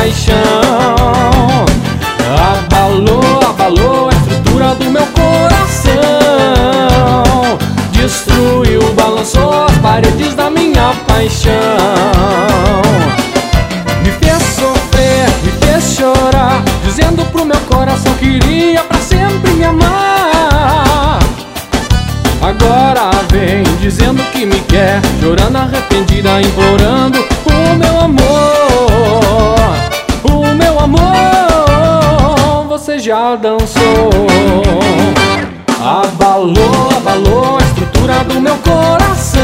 paixão. Abalou, abalou a estrutura do meu coração. Destruiu, balançou as paredes da minha paixão. Me fez sofrer, me fez chorar, dizendo pro meu coração que iria pra sempre me amar. Agora vem dizendo que me quer, chorando arrependida, implorando o meu amor. O meu amor, você já dançou. Abalou, abalou a estrutura do meu coração.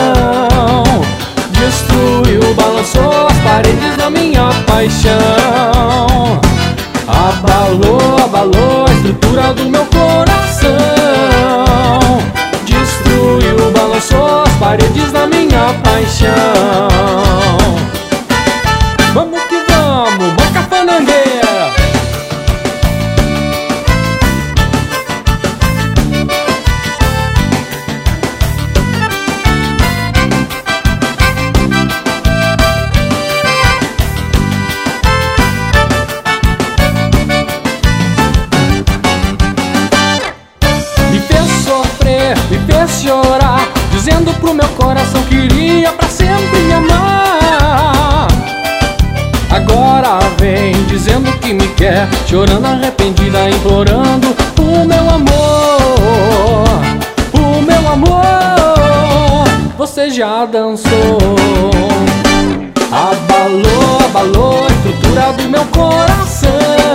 Destruiu, balançou as paredes da minha paixão. Abalou, abalou a estrutura do meu coração. Destruiu, balançou as paredes da minha paixão. Vamos que vamos, marca a fanangueira. Me fez chorar, dizendo pro meu coração que iria pra sempre me amar. Agora vem dizendo que me quer, chorando arrependida, implorando o meu amor. O meu amor, você já dançou. Abalou, abalou a estrutura do meu coração.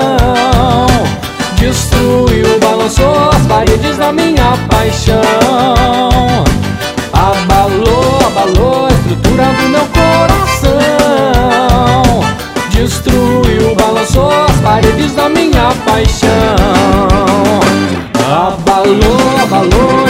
Destruiu, balançou as paredes da minha paixão. Abalou, abalou a estrutura do meu coração. Destruiu, balançou as paredes da minha paixão. Abalou, abalou